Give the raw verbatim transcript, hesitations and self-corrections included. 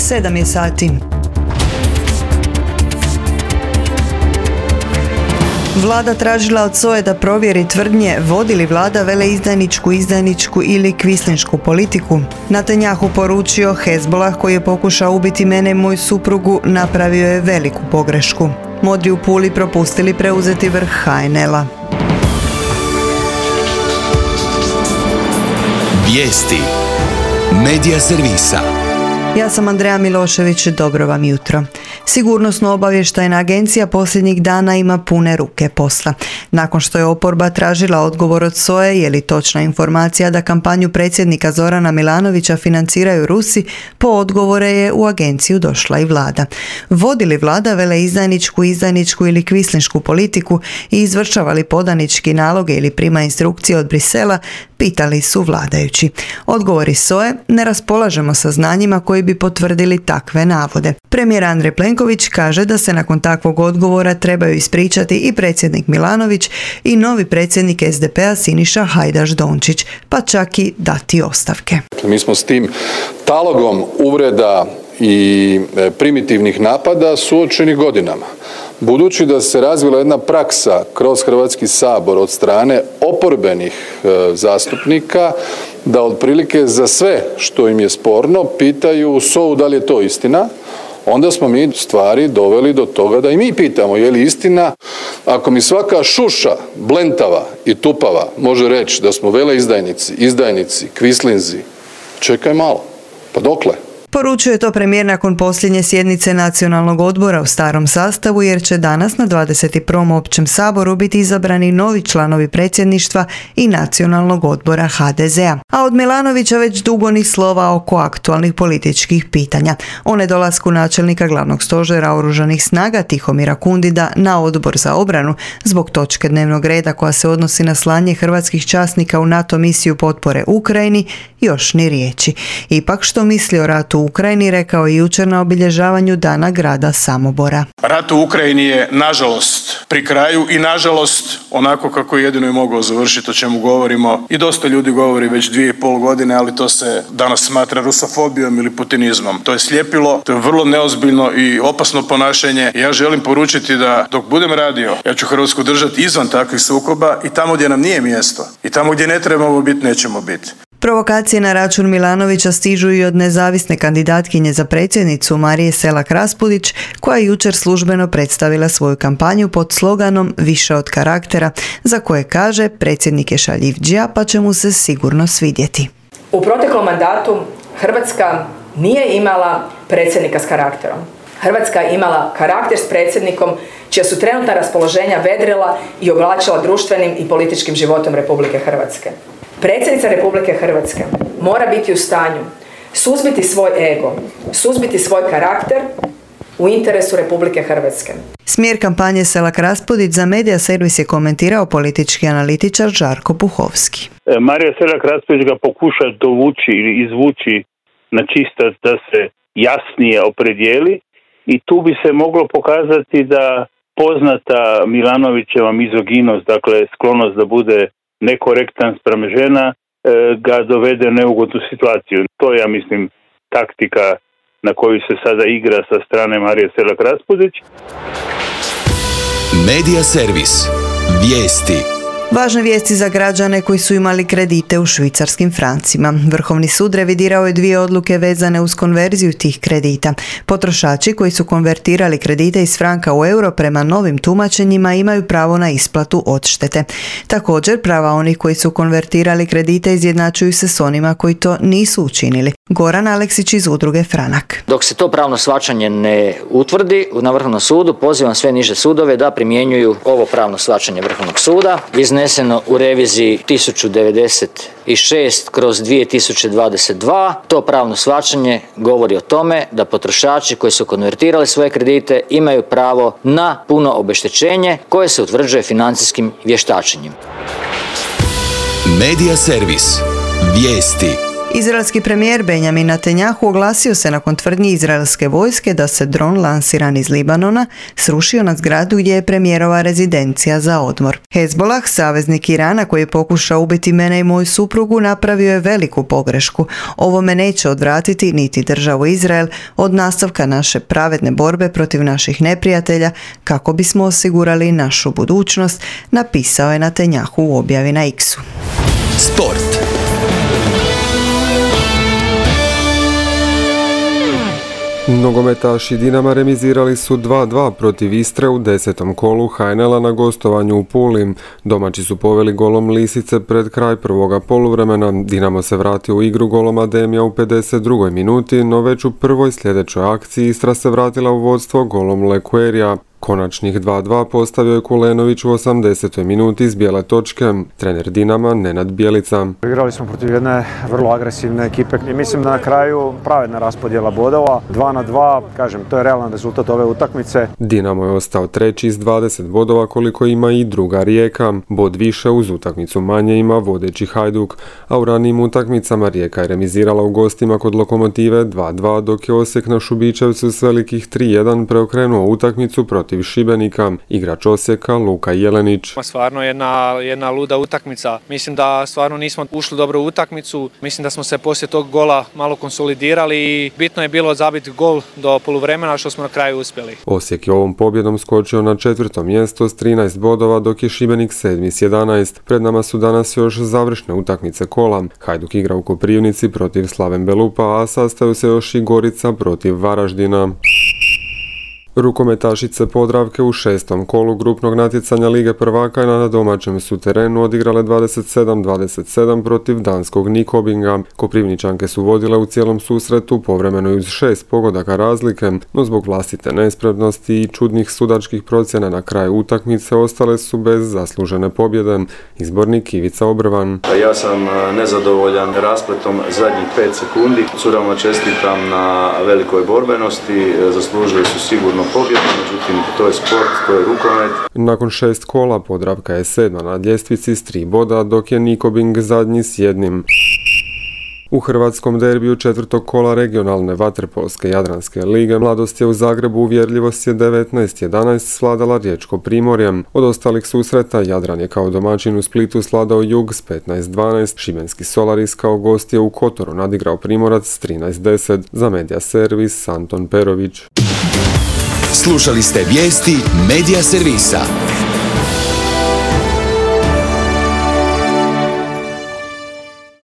sedam je sati. Vlada tražila od S O E da provjeri tvrdnje vodi li vlada veleizdajničku, izdajničku ili kvislinšku politiku. Netanjahu poručio Hezbollah koji je pokušao ubiti mene i moju suprugu napravio je veliku pogrešku. Modri u Puli propustili preuzeti vrh H N L-a. Vijesti Medija servisa. Ja sam Andreja Milošević, dobro vam jutro. Sigurnosno-obavještajna agencija posljednjih dana ima pune ruke posla. Nakon što je oporba tražila odgovor od S O E je li točna informacija da kampanju predsjednika Zorana Milanovića financiraju Rusi, po odgovore je u agenciju došla i vlada. Vodi li vlada veleizdajničku, izdajničku ili kvislinšku politiku i izvršava li podanički naloge ili prima instrukcije od Brisela, pitali su vladajući. Odgovori S O E: ne raspolažemo sa znanjima koji bi potvrdili takve navode. Premijer Andrej Plenković kaže da se nakon takvog odgovora trebaju ispričati i predsjednik Milanović i novi predsjednik S D P-a Siniša Hajdaš Dončić, pa čak i dati ostavke. Mi smo s tim talogom uvreda i primitivnih napada suočeni godinama. Budući da se razvila jedna praksa kroz Hrvatski sabor od strane oporbenih e, zastupnika da otprilike za sve što im je sporno pitaju S O U da li je to istina, onda smo mi stvari doveli do toga da i mi pitamo je li istina. Ako mi svaka šuša blentava i tupava može reći da smo veleizdajnici, izdajnici, kvislinzi, čekaj malo, pa dokle? Poručuje to premijer nakon posljednje sjednice Nacionalnog odbora u starom sastavu, jer će danas na dvadeset prvom općem saboru biti izabrani novi članovi predsjedništva i Nacionalnog odbora H D Z-a. A od Milanovića već dugo ni slova oko aktualnih političkih pitanja. O nedolasku načelnika glavnog stožera oružanih snaga Tihomira Kundida na odbor za obranu zbog točke dnevnog reda koja se odnosi na slanje hrvatskih časnika u NATO misiju potpore Ukrajini još ni riječi. Ipak što misli o ratu u Ukrajini rekao je jučer na obilježavanju Dana grada Samobora. Rat u Ukrajini je nažalost pri kraju i nažalost onako kako je jedino i mogao završiti, o čemu govorimo i dosta ljudi govori već dvije i pol godine, ali to se danas smatra rusofobijom ili putinizmom. To je sljepilo, to je vrlo neozbiljno i opasno ponašanje. Ja želim poručiti da dok budem radio, ja ću Hrvatsku držati izvan takvih sukoba i tamo gdje nam nije mjesto i tamo gdje ne trebamo biti, nećemo biti. Provokacije na račun Milanovića stižu i od nezavisne kandidatkinje za predsjednicu Marije Selak Raspudić, koja je jučer službeno predstavila svoju kampanju pod sloganom Više od karaktera, za koje kaže predsjednik je šaljivdžija pa će mu se sigurno svidjeti. U proteklom mandatu Hrvatska nije imala predsjednika s karakterom. Hrvatska je imala karakter s predsjednikom čija su trenutna raspoloženja vedrila i oblačila društvenim i političkim životom Republike Hrvatske. Predsjednica Republike Hrvatske mora biti u stanju suzbiti svoj ego, suzbiti svoj karakter u interesu Republike Hrvatske. Smjer kampanje Selak Raspudić za Medija servis je komentirao politički analitičar Žarko Puhovski. Marija Selak Raspudić ga pokuša dovući ili izvući na čistac da se jasnije opredijeli i tu bi se moglo pokazati da poznata Milanovićeva mizoginost, dakle sklonost da bude nekorektan spram žena, ga dovede u neugodnu situaciju. To je, ja mislim, taktika na koju se sada igra sa strane Marije Selak Raspudić. Medija servis. Vijesti. Važne vijesti za građane koji su imali kredite u švicarskim francima. Vrhovni sud revidirao je dvije odluke vezane uz konverziju tih kredita. Potrošači koji su konvertirali kredite iz franka u euro prema novim tumačenjima imaju pravo na isplatu odštete. Također, prava onih koji su konvertirali kredite izjednačuju se s onima koji to nisu učinili. Goran Aleksić iz udruge Franak. Dok se to pravno shvaćanje ne utvrdi na Vrhovnom sudu, pozivam sve niže sudove da primjenjuju ovo pravno shvaćanje Vrhovnog suda, izneseno u reviziji tisuću devedeset šest kroz dvije tisuće dvadeset dva. To pravno shvaćanje govori o tome da potrošači koji su konvertirali svoje kredite imaju pravo na puno obeštećenje koje se utvrđuje financijskim vještačenjem. Medija servis. Vijesti. Izraelski premijer Benjamin Netanjahu oglasio se nakon tvrdnji izraelske vojske da se dron lansiran iz Libanona srušio na zgradu gdje je premijerova rezidencija za odmor. Hezbollah, saveznik Irana koji je pokušao ubiti mene i moju suprugu, napravio je veliku pogrešku. Ovo me neće odvratiti niti državu Izrael od nastavka naše pravedne borbe protiv naših neprijatelja kako bismo osigurali našu budućnost, napisao je Netanjahu u objavi na X-u. Sport. Nogometaši Dinama remizirali su dva dva protiv Istre u desetom kolu ha en el-a na gostovanju u Puli. Domaći su poveli golom Lisice pred kraj prvoga poluvremena. Dinamo se vratio u igru golom Ademija u pedeset drugoj minuti, no već u prvoj sljedećoj akciji Istra se vratila u vodstvo golom Lekuerija. Konačnih dva dva postavio je Kulenović u osamdesetoj minuti iz bijele točke. Trener Dinama Nenad Bjelica. Igrali smo protiv jedne vrlo agresivne ekipe i mislim da na kraju pravedna raspodjela bodova. dva na dva, kažem, to je realan rezultat ove utakmice. Dinamo je ostao treći s dvadeset bodova koliko ima i druga Rijeka. Bod više uz utakmicu manje ima vodeći Hajduk, a u ranijim utakmicama Rijeka je remizirala u gostima kod Lokomotive dva dva, dok je Osijek na Šubićevcu s velikih tri jedan preokrenuo utakmicu protiv protiv Šibenika. Igrač Osijeka Luka Jelenić. Stvarno jedna, jedna luda utakmica. Mislim da stvarno nismo ušli dobro u utakmicu. Mislim da smo se poslije tog gola malo konsolidirali i bitno je bilo zabiti gol do poluvremena što smo na kraju uspjeli. Osijek je ovom pobjedom skočio na četvrto mjesto s trinaest bodova, dok je Šibenik sedmi s jedanaest. Pred nama su danas još završne utakmice kola. Hajduk igra u Koprivnici protiv Slaven Belupa, a sastaju se još i Gorica protiv Varaždina. Rukometašice Podravke u šestom kolu grupnog natjecanja Lige prvaka na domaćem su terenu odigrale dvadeset sedam dvadeset sedam protiv danskog Nikobinga. Koprivničanke su vodile u cijelom susretu povremeno uz šest pogodaka razlike, no zbog vlastite nespremnosti i čudnih sudačkih procjena na kraju utakmice ostale su bez zaslužene pobjede. Izbornik Ivica Obrvan. Ja sam nezadovoljan raspletom zadnjih pet sekundi. Curama čestitam na velikoj borbenosti, zaslužili su sigurno pobjedu, međutim to je sport, to je rukomet. Nakon šest kola Podravka je sedma na ljestvici s tri boda, dok je Nikobing zadnji s jednim. U hrvatskom derbiju četvrtog kola regionalne vaterpolske Jadranske lige Mladost je u Zagrebu uvjerljivo s devetnaest jedanaest svladala Riječko Primorjem. Od ostalih susreta Jadran je kao domaćin u Splitu svladao Jug s petnaest dvanaest, šibenski Solaris kao gost je u Kotoru nadigrao Primorac s trinaest deset. Za Medija Servis Anton Perović. Slušali ste vijesti Medija Servisa.